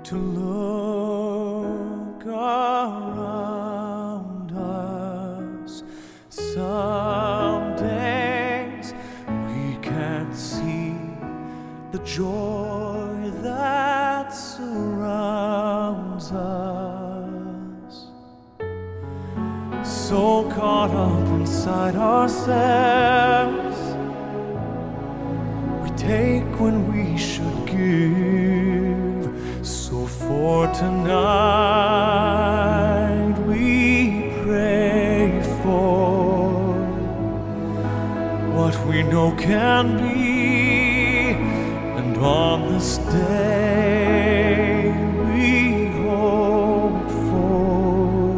to look around us. Some days we can't see the joy that surrounds us. So caught up inside ourselves, we take when we should give. So for tonight we pray for what we know can be, and on this day we hope for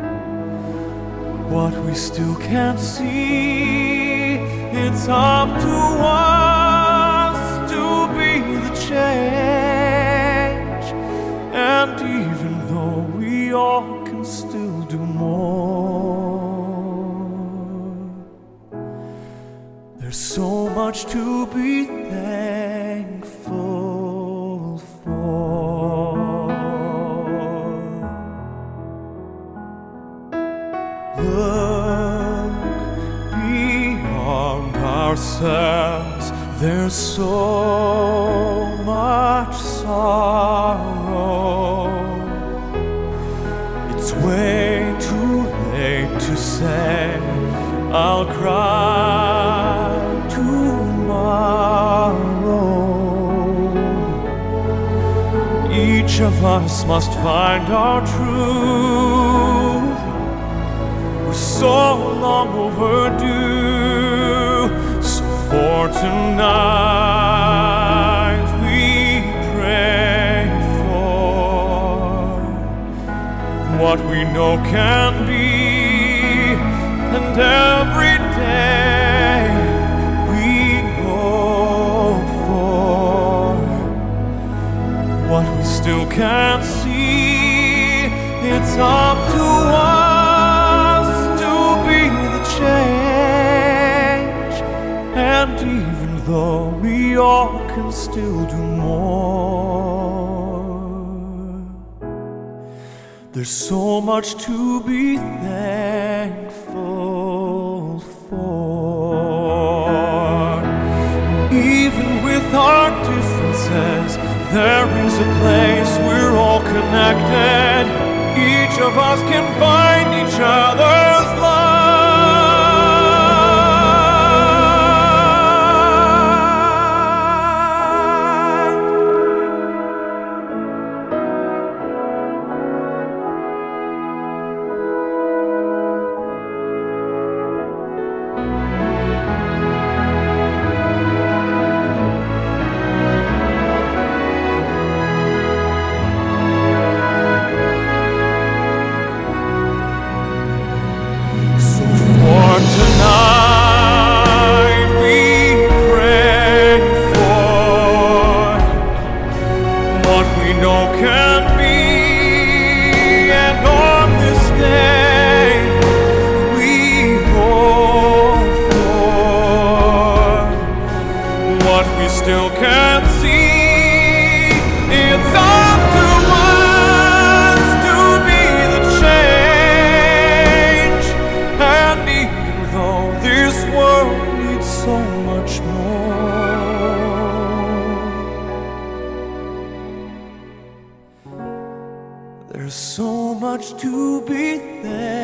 what we still can't see. It's up to us to be the change, and even though we all can still do more, there's so much to be thankful for. Look beyond ourselves, there's so much sorrow. It's way too late to say I'll cry tomorrow. Each of us must find our truth. We're so long overdue. So for tonight we pray for what we know can be, and every day we hope for what we still can't see. It's up to us to be the change, and even though we all can still do more, there's so much to be thankful for. Even with our differences, there is a place we're all connected. Each of us can find each other's love. Tonight we pray for what we know can be, and on this day we hope for what we still can't see. It's up to us to be the change, and even though this world needs so much more, there's so much to be thankful